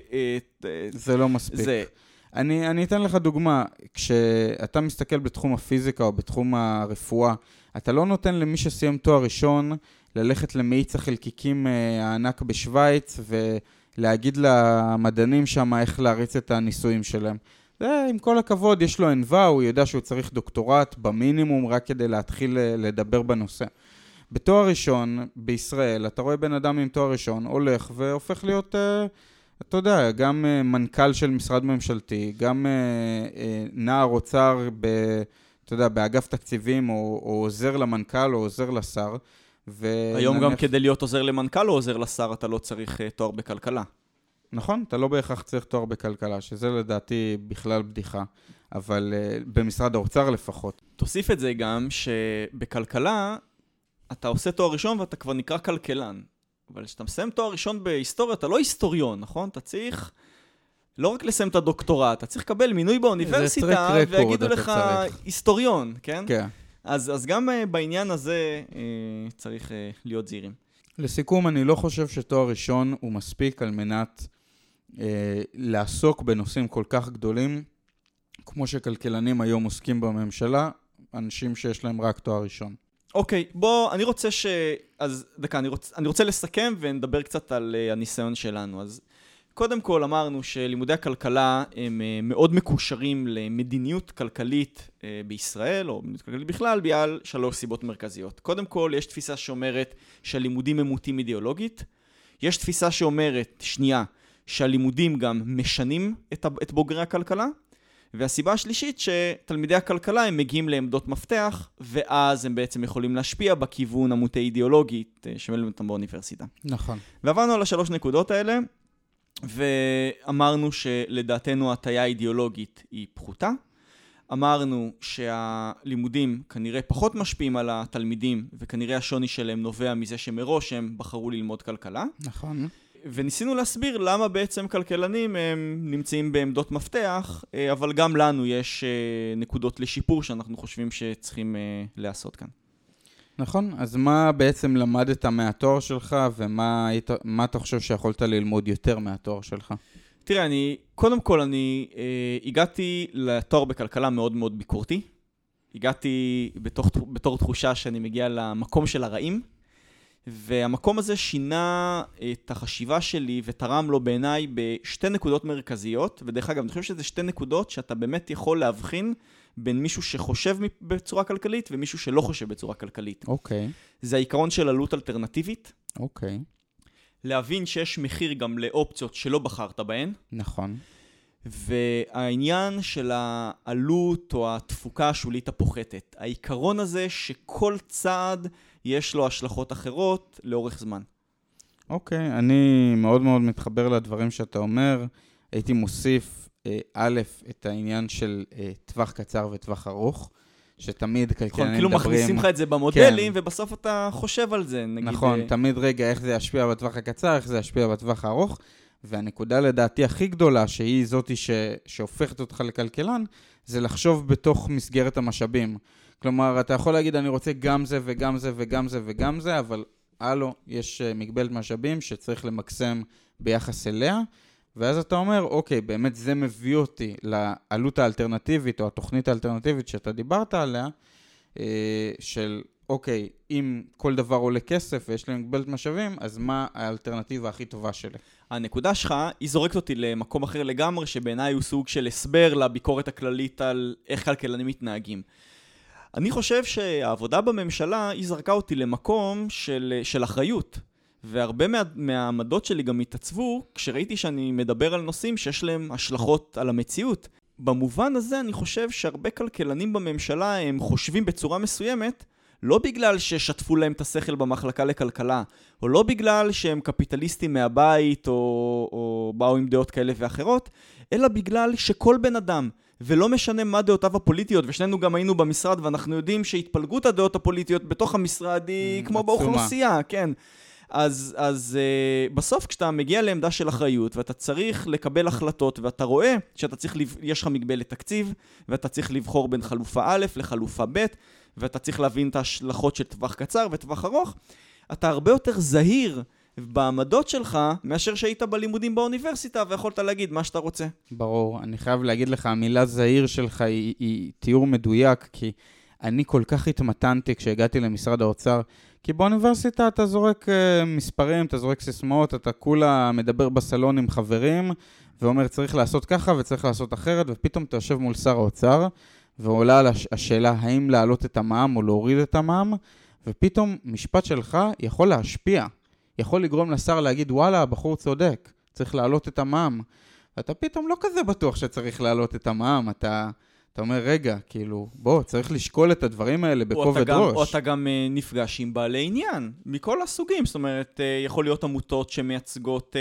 זה לא מספיק. אני, אני אתן לך דוגמה, כשאתה מסתכל בתחום הפיזיקה או בתחום הרפואה, אתה לא נותן למי שסיים תואר ראשון ללכת למאיץ החלקיקים הענק בשוויץ, ולהגיד למדענים שם איך להריץ את הניסויים שלהם. זה, עם כל הכבוד, יש לו ענווה, הוא יודע שהוא צריך דוקטורט במינימום רק כדי להתחיל לדבר בנושא. בתואר ראשון, בישראל, אתה רואה בן אדם עם תואר ראשון, הולך והופך להיות, אתה יודע, גם מנכ"ל של משרד ממשלתי, גם נער אוצר, ב, אתה יודע, באגף תקציבים, או, או עוזר למנכ"ל, או עוזר לשר. היום ונניח... גם כדי להיות עוזר למנכ"ל או עוזר לשר, אתה לא צריך תואר בכלכלה. נכון, אתה לא בהכרח צריך תואר בכלכלה, שזה לדעתי בכלל בדיחה, אבל uh, במשרד האוצר לפחות. תוסיף את זה גם שבכלכלה אתה עושה תואר ראשון ואתה כבר נקרא כלכלן, אבל כשאתה מסיים תואר ראשון בהיסטוריה, אתה לא היסטוריון, נכון? אתה צריך לא רק לסיים את הדוקטורט, אתה צריך לקבל מינוי באוניברסיטה ויגידו לך צריך. היסטוריון, כן? כן. אז, אז גם uh, בעניין הזה uh, צריך uh, להיות זהירים. לסיכום, אני לא חושב שתואר ראשון הוא מספיק על מנת אה, לעסוק בנושאים כל כך גדולים, כמו שכלכלנים היום עוסקים בממשלה, אנשים שיש להם רק תואר ראשון. אוקיי, בוא, אני רוצה ש... אז דקה, אני רוצה, אני רוצה לסכם ונדבר קצת על uh, הניסיון שלנו. אז קודם כל אמרנו שלימודי הכלכלה הם uh, מאוד מקושרים למדיניות כלכלית uh, בישראל, או מדיניות כלכלית בכלל, בגלל שלוש סיבות מרכזיות. קודם כל, יש תפיסה שאומרת שהלימודים ממוטים אידיאולוגית. יש תפיסה שאומרת, שנייה, שהלימודים גם משנים את, את בוגרי הכלכלה. והסיבה השלישית שתלמידי הכלכלה הם מגיעים לעמדות מפתח, ואז הם בעצם יכולים להשפיע בכיוון המוטה אידיאולוגית שמלמדים אותם באוניברסיטה. נכון. ועברנו על השלוש נקודות האלה, ואמרנו שלדעתנו הטיה אידיאולוגית היא פחותה. אמרנו שהלימודים כנראה פחות משפיעים על התלמידים, וכנראה השוני שלהם נובע מזה שמראש הם בחרו ללמוד כלכלה. נכון. וניסינו להסביר למה בעצם כלכלנים הם נמצאים בעמדות מפתח, אבל גם לנו יש נקודות לשיפור שאנחנו חושבים שצריכים לעשות כאן. נכון, אז מה בעצם למדת מהתואר שלך, ומה היית, מה אתה חושב שיכולת ללמוד יותר מהתואר שלך? תראה, אני, קודם כל אני אה, הגעתי לתואר בכלכלה מאוד מאוד ביקורתי. הגעתי בתוך, בתור תחושה שאני מגיע למקום של הרעים, והמקום הזה שינה את החשיבה שלי ותרם לו בעיניי בשתי נקודות מרכזיות, ודרך אגב, אני חושב שזה שתי נקודות שאתה באמת יכול להבחין בין מישהו שחושב בצורה כלכלית ומישהו שלא חושב בצורה כלכלית. אוקיי. זה העיקרון של עלות אלטרנטיבית. אוקיי. להבין שיש מחיר גם לאופציות שלא בחרת בהן. נכון. והעניין של העלות או התפוקה השולית הפוחתת. העיקרון הזה שכל צעד יש לו השלכות אחרות לאורך זמן. אוקיי, אני מאוד מאוד מתחבר לדברים שאתה אומר. הייתי מוסיף א', את העניין של טווח קצר וטווח ארוך, שתמיד כלכלנים מדברים... כאילו מכניסים לך את זה במודלים, ובסוף אתה חושב על זה, נגיד... נכון, תמיד רגע, איך זה ישפיע בטווח הקצר, איך זה ישפיע בטווח הארוך, והנקודה לדעתי הכי גדולה, שהיא זאתי שהופכת אותך לכלכלן, זה לחשוב בתוך מסגרת המשאבים. כלומר, אתה יכול להגיד, אני רוצה גם זה וגם זה וגם זה וגם זה, אבל הלו, יש מגבלת משאבים שצריך למקסם ביחס אליה, ואז אתה אומר, אוקיי, באמת זה מביא אותי לעלות האלטרנטיבית, או התוכנית האלטרנטיבית שאתה דיברת עליה, של, אוקיי, אם כל דבר עולה כסף ויש לי מגבלת משאבים, אז מה האלטרנטיבה הכי טובה שלי? הנקודה שלך, היא זורקת אותי למקום אחר לגמרי, שבעיניי הוא סוג של הסבר לביקורת הכללית על איך כלכלנים מתנהגים. אני חושב שהעבודה בממשלה, היא זרקה אותי למקום של, של אחריות. והרבה מה, מהעמדות שלי גם התעצבו, כשראיתי שאני מדבר על נושאים שיש להם השלכות על המציאות. במובן הזה אני חושב שהרבה כלכלנים בממשלה הם חושבים בצורה מסוימת, לא בגלל ששטפו להם את השכל במחלקה לכלכלה, או לא בגלל שהם קפיטליסטים מהבית, או, או באו עם דעות כאלה ואחרות, אלא בגלל שכל בן אדם, ולא משנה מה דעותיו הפוליטיות, ושנינו גם היינו במשרד, ואנחנו יודעים שהתפלגות הדעות הפוליטיות בתוך המשרד היא כמו באוכלוסייה, כן. אז, אז uh, בסוף כשאתה מגיע לעמדה של אחריות, ואתה צריך לקבל החלטות, ואתה רואה שאתה צריך, יש לך מגבלת תקציב, ואתה צריך לבחור בין חלופה א' לחלופה ב', ואתה צריך להבין את ההשלכות של טווח קצר וטווח ארוך, אתה הרבה יותר זהיר בעמדות שלך, מאשר שהיית בלימודים באוניברסיטה, ויכולת להגיד מה שאתה רוצה. ברור, אני חייב להגיד לך, המילה זהיר שלך היא, היא תיאור מדויק, כי אני כל כך התמתנתי כשהגעתי למשרד האוצר, כי באוניברסיטה אתה זורק מספרים, אתה זורק סיסמאות, אתה כולה מדבר בסלון עם חברים, ואומר צריך לעשות ככה וצריך לעשות אחרת, ופתאום אתה יושב מול שר האוצר, ועולה על השאלה האם להעלות את המע"מ או להוריד את המע"מ, ופתאום משפט שלך יכול להשפיע, יכול לגרום לשר להגיד, וואלה, הבחור צודק, צריך להעלות את המע"מ. ואתה פתאום לא כזה בטוח שצריך להעלות את המע"מ, אתה... אתה אומר, רגע, כאילו, בוא, צריך לשקול את הדברים האלה בכובד ראש. או אתה גם uh, נפגש עם בעלי עניין, מכל הסוגים. זאת אומרת, uh, יכול להיות עמותות שמייצגות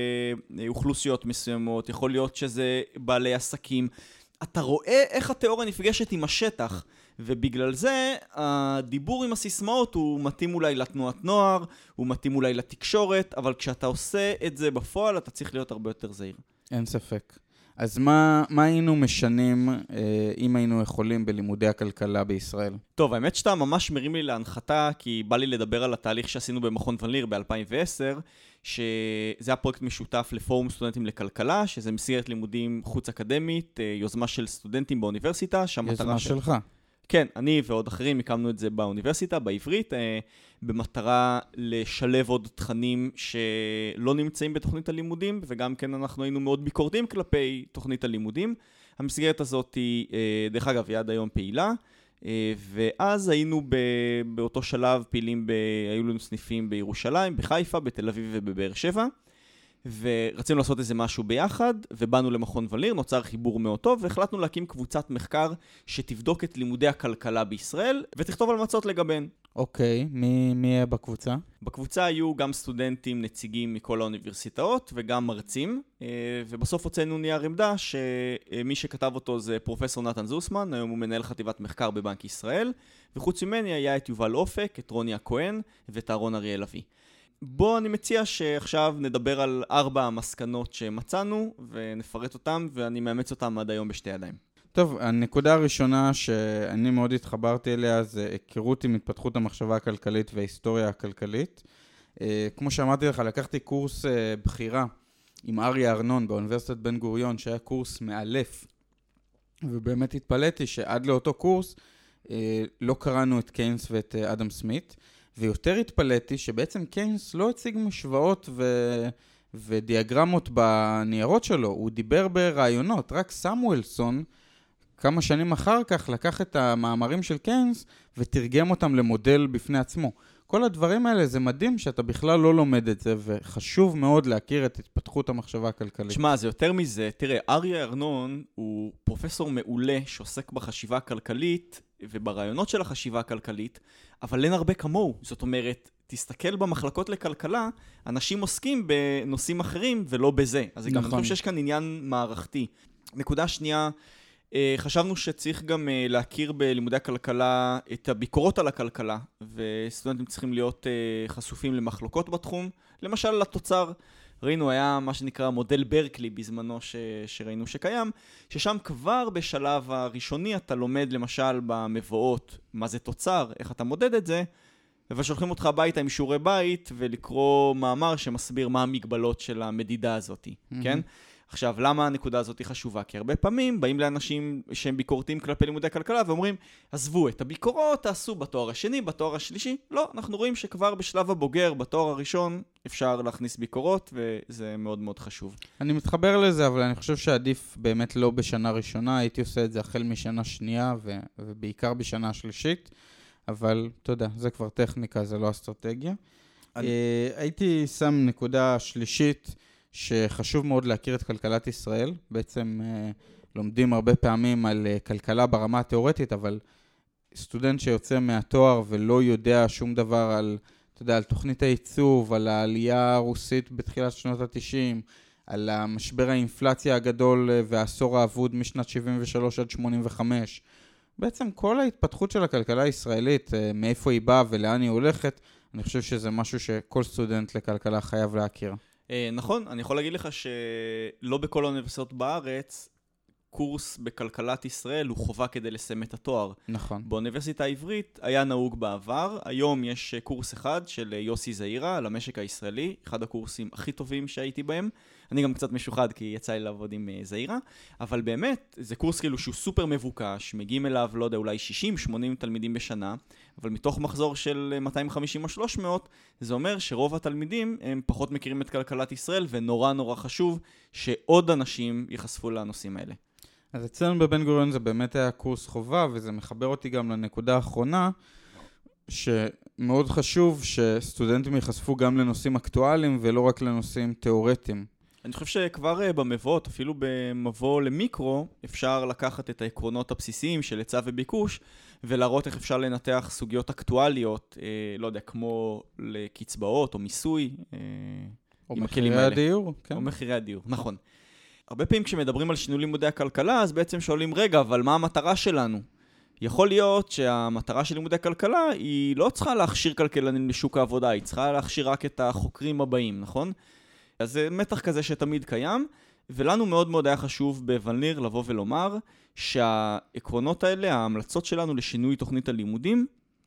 uh, אוכלוסיות מסוימות, יכול להיות שזה בעלי עסקים. אתה רואה איך התיאוריה נפגשת עם השטח, ובגלל זה הדיבור עם הסיסמאות הוא מתאים אולי לתנועת נוער, הוא מתאים אולי לתקשורת, אבל כשאתה עושה את זה בפועל, אתה צריך להיות הרבה יותר זהיר. אין ספק. אז מה, מה היינו משנים אה, אם היינו יכולים בלימודי הכלכלה בישראל? טוב, האמת שאתה ממש מרים לי להנחתה, כי בא לי לדבר על התהליך שעשינו במכון ון ליר ב-אלפיים ועשר, שזה הפרויקט משותף לפורום סטודנטים לכלכלה, שזה מסגרת לימודים חוץ אקדמית, אה, יוזמה של סטודנטים באוניברסיטה. יוזמה של... שלך. כן, אני ועוד אחרים הקמנו את זה באוניברסיטה, בעברית, אה, במטרה לשלב עוד תכנים שלא נמצאים בתוכנית הלימודים, וגם כן אנחנו היינו מאוד ביקורתיים כלפי תוכנית הלימודים. המסגרת הזאת היא, אה, דרך אגב, היא עד היום פעילה, אה, ואז היינו ב, באותו שלב פעילים, ב, היו לנו סניפים בירושלים, בחיפה, בתל אביב ובבאר שבע, ורצינו לעשות איזה משהו ביחד, ובאנו למכון ון ליר, נוצר חיבור מאוד טוב, והחלטנו להקים קבוצת מחקר שתבדוק את לימודי הכלכלה בישראל, ותכתוב על מצות לגביהן. אוקיי, מי, מי יהיה בקבוצה? בקבוצה היו גם סטודנטים, נציגים מכל האוניברסיטאות, וגם מרצים, ובסוף הוצאנו נייר עמדה, שמי שכתב אותו זה פרופסור נתן זוסמן, היום הוא מנהל חטיבת מחקר בבנק ישראל, וחוץ ממני היה את יובל אופק, את רוני הכהן, ואת אהרון אריאל אבי. בוא אני מציע שעכשיו נדבר על ארבע המסקנות שמצאנו, ונפרט אותם, ואני מאמץ אותם עד היום בשתי ידיים. טוב, הנקודה הראשונה שאני מאוד התחברתי אליה, זה היכרות עם התפתחות המחשבה הכלכלית וההיסטוריה הכלכלית. כמו שאמרתי לך, לקחתי קורס בחירה עם אריה ארנון באוניברסיטת בן גוריון, שהיה קורס מאלף, ובאמת התפלאתי שעד לאותו קורס, לא קראנו את קיינס ואת אדם סמית, ויותר התפלאתי שבעצם קיינס לא הציג משוואות ו... ודיאגרמות בניירות שלו, הוא דיבר ברעיונות, רק סמואלסון, כמה שנים אחר כך, לקח את המאמרים של קיינס ותרגם אותם למודל בפני עצמו. כל הדברים האלה זה מדהים שאתה בכלל לא לומד את זה, וחשוב מאוד להכיר את התפתחות המחשבה הכלכלית. שמע, זה יותר מזה. תראה, אריה ארנון הוא פרופסור מעולה שעוסק בחשיבה הכלכלית וברעיונות של החשיבה הכלכלית, אבל אין הרבה כמוהו. זאת אומרת, תסתכל במחלקות לכלכלה, אנשים עוסקים בנושאים אחרים ולא בזה. אז נכון. גם אני חושב שיש כאן עניין מערכתי. נקודה שנייה, חשבנו שצריך גם להכיר בלימודי הכלכלה את הביקורות על הכלכלה, וסטודנטים צריכים להיות חשופים למחלוקות בתחום, למשל לתוצר. ראינו, היה מה שנקרא מודל ברקלי בזמנו ש... שראינו שקיים, ששם כבר בשלב הראשוני אתה לומד למשל במבואות מה זה תוצר, איך אתה מודד את זה, ושולחים אותך הביתה עם שיעורי בית ולקרוא מאמר שמסביר מה המגבלות של המדידה הזאת, mm-hmm. כן? עכשיו, למה הנקודה הזאת היא חשובה? כי הרבה פעמים באים לאנשים שהם ביקורתיים כלפי לימודי כלכלה ואומרים, עזבו את הביקורות, תעשו בתואר השני, בתואר השלישי. לא, אנחנו רואים שכבר בשלב הבוגר, בתואר הראשון, אפשר להכניס ביקורות, וזה מאוד מאוד חשוב. אני מתחבר לזה, אבל אני חושב שעדיף באמת לא בשנה ראשונה, הייתי עושה את זה החל משנה שנייה, ו- ובעיקר בשנה שלישית, אבל אתה יודע, זה כבר טכניקה, זה לא אסטרטגיה. אני... הייתי שם נקודה שלישית, שחשוב מאוד להכיר את כלכלת ישראל. בעצם אה, לומדים הרבה פעמים על אה, כלכלה ברמה התיאורטית, אבל סטודנט שיוצא מהתואר ולא יודע שום דבר על, אתה יודע, על תוכנית העיצוב, על העלייה הרוסית בתחילת שנות ה-תשעים, על המשבר האינפלציה הגדול אה, והעשור האבוד משנת שבעים ושלוש עד שמונים וחמש. בעצם כל ההתפתחות של הכלכלה הישראלית, אה, מאיפה היא באה ולאן היא הולכת, אני חושב שזה משהו שכל סטודנט לכלכלה חייב להכיר. נכון, אני יכול להגיד לך שלא בכל האוניברסיטאות בארץ, קורס בכלכלת ישראל הוא חובה כדי לסיים את התואר. נכון. באוניברסיטה העברית היה נהוג בעבר, היום יש קורס אחד של יוסי זעירה על המשק הישראלי, אחד הקורסים הכי טובים שהייתי בהם. אני גם קצת משוחד כי יצא לי לעבוד עם זעירה, אבל באמת זה קורס כאילו שהוא סופר מבוקש, מגיעים אליו, לא יודע, אולי שישים שמונים תלמידים בשנה, אבל מתוך מחזור של מאתיים וחמישים או שלוש מאות, זה אומר שרוב התלמידים הם פחות מכירים את כלכלת ישראל, ונורא נורא חשוב שעוד אנשים ייחשפו לנושאים האלה. אז אצלנו בבן גוריון זה באמת היה קורס חובה, וזה מחבר אותי גם לנקודה האחרונה, שמאוד חשוב שסטודנטים ייחשפו גם לנושאים אקטואליים, ולא רק לנושאים תיאורטיים. אני חושב שכבר במבואות, אפילו במבוא למיקרו, אפשר לקחת את העקרונות הבסיסיים של היצע וביקוש, ולהראות איך אפשר לנתח סוגיות אקטואליות, אה, לא יודע, כמו לקצבאות או מיסוי, אה, או מחירי הדיור. כן. או מחירי הדיור, נכון. הרבה פעמים כשמדברים על שינוי לימודי הכלכלה, אז בעצם שואלים, רגע, אבל מה המטרה שלנו? יכול להיות שהמטרה של לימודי הכלכלה היא לא צריכה להכשיר כלכלנים לשוק העבודה, היא צריכה להכשיר רק את החוקרים הבאים, נכון? אז זה מתח כזה שתמיד קיים, ולנו מאוד מאוד היה חשוב בוולניר לבוא ולומר שהעקרונות האלה, ההמלצות שלנו לשינוי תוכנית הלימודים,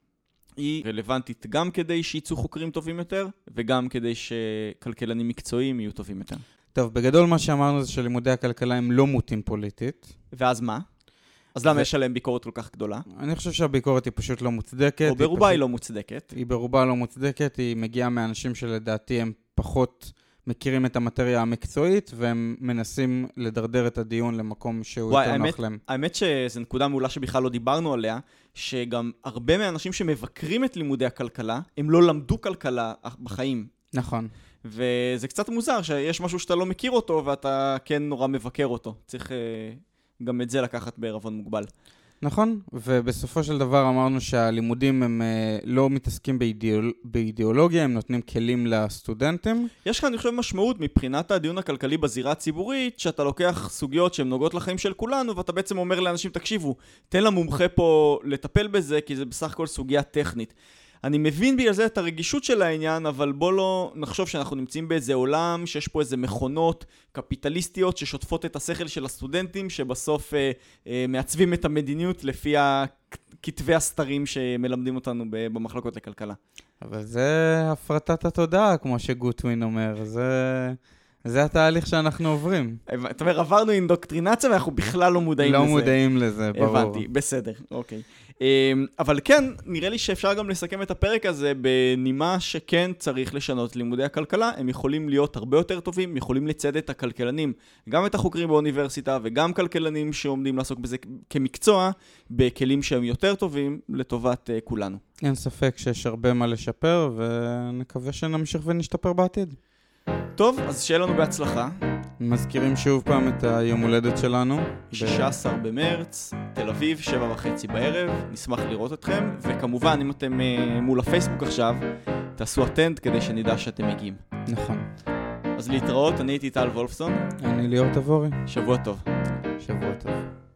היא רלוונטית גם כדי שיצאו חוקרים טובים יותר, וגם כדי שכלכלנים מקצועיים יהיו טובים יותר. טוב, בגדול מה שאמרנו זה שלימודי הכלכלה הם לא מוטים פוליטית. ואז מה? אז למה יש עליהם ביקורת כל כך גדולה? אני חושב שהביקורת היא פשוט לא מוצדקת. או ברובה היא לא מוצדקת. היא ברובה לא מוצדקת, היא מגיעה מאנשים שלדעתי הם פחות מכירים את המטריה המקצועית, והם מנסים לדרדר את הדיון למקום שהוא יותר נוח להם. האמת שזו נקודה מעולה שבכלל לא דיברנו עליה, שגם הרבה מהאנשים שמבקרים את לימודי הכלכלה, הם לא למדו כלכלה בחיים. נכון. וזה קצת מוזר שיש משהו שאתה לא מכיר אותו, ואתה כן נורא מבקר אותו. צריך גם את זה לקחת בערבון מוגבל. נכון, ובסופו של דבר אמרנו שהלימודים הם לא מתעסקים באידיאול... באידיאולוגיה, הם נותנים כלים לסטודנטים. יש כאן, אני חושב, משמעות מבחינת הדיון הכלכלי בזירה הציבורית, שאתה לוקח סוגיות שהן נוגעות לחיים של כולנו, ואתה בעצם אומר לאנשים, תקשיבו, תן למומחה פה לטפל בזה, כי זה בסך הכל סוגיה טכנית. אני מבין בגלל זה את הרגישות של העניין, אבל בוא לא נחשוב שאנחנו נמצאים באיזה עולם שיש פה איזה מכונות קפיטליסטיות ששוטפות את השכל של הסטודנטים, שבסוף אה, אה, מעצבים את המדיניות לפי הכתבי הסתרים שמלמדים אותנו במחלקות לכלכלה. אבל זה הפרטת התודעה, כמו שגוטווין אומר. זה, זה התהליך שאנחנו עוברים. אתה אומר, עברנו אינדוקטרינציה ואנחנו בכלל לא מודעים לא לזה. לא מודעים לזה, ברור. הבנתי, בסדר, אוקיי. אבל כן, נראה לי שאפשר גם לסכם את הפרק הזה בנימה שכן צריך לשנות לימודי הכלכלה. הם יכולים להיות הרבה יותר טובים, יכולים לצד את הכלכלנים, גם את החוקרים באוניברסיטה וגם כלכלנים שעומדים לעסוק בזה כמקצוע, בכלים שהם יותר טובים לטובת כולנו. אין ספק שיש הרבה מה לשפר, ונקווה שנמשיך ונשתפר בעתיד. טוב, אז שיהיה לנו בהצלחה. מזכירים שוב פעם את היום הולדת שלנו. שישה עשר במרץ, תל אביב, שבע וחצי בערב. נשמח לראות אתכם, וכמובן, אם אתם מול הפייסבוק עכשיו, תעשו אטנד כדי שנדע שאתם מגיעים. נכון. אז להתראות, אני הייתי טל וולפסון. אני ליאור תבורי. שבוע טוב. שבוע טוב.